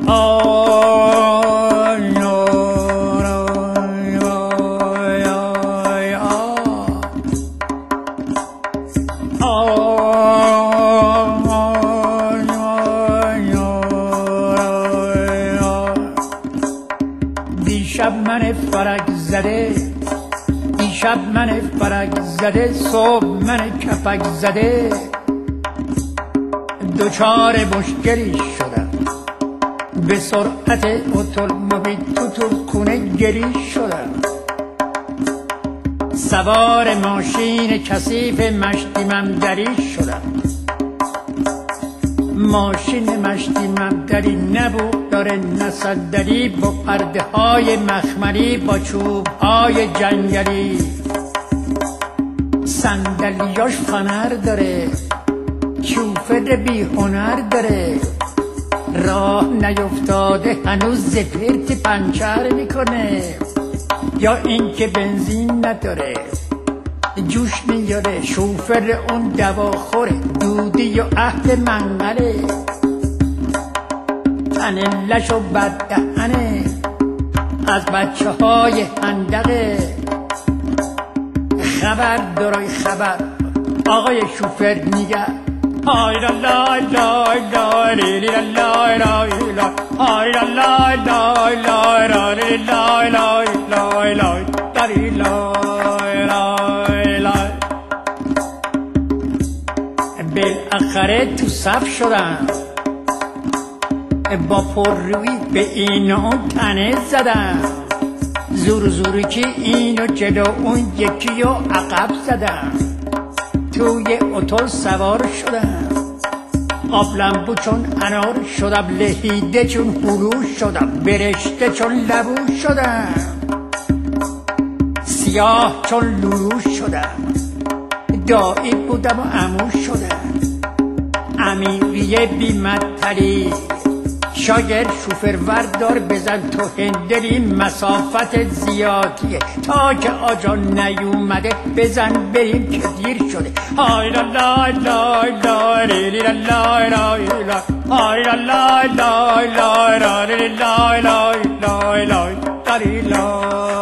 دیشب من فرج زده صبح من کپک زده دچار مشکلی شدم به سرعت اتومبیل تو خونه گری شدم سوار ماشین کثیف مشتی ممدری شدم ماشین مشتی ممدری نبود داره نصدری با پرده های مخملی با چوب های جنگلی صندلیاش فنر داره شوفر بی هنر داره راه نیفتاده هنوز زپرت پنچر میکنه یا اینکه بنزین نداره جوش میاره شوفر اون دواخوره دودی و عهد منقله تنلش و بددهنه از بچه های هندقه خبر دارای خبر آقای شوفر میگه های لا لا لا لا لی لا لا لا لا های لا لا لا لا لا لی لا لا لا لا لی لا لا بالاخره تو صف شدم با پررویی به این و اون تنه زدم زوری که اینو جلو اون یکی رو عقب زدم توی اتوبوس سوار شدم آبلمبو چون انار شدم لهیده چون هلو شدم برشته چون لبو شدم سیاه چون لولو شدم دایی بودم و عمو شدم امیریه بیمدتری شاگرد شوفر وردار بزن تو هندری مسافت زیادیه تا که آجا نیومده بزن بریم که دیر شده های لا لا لا لا لی لا لا لا لا های لا لا لا لا لا لا لا لا لا لا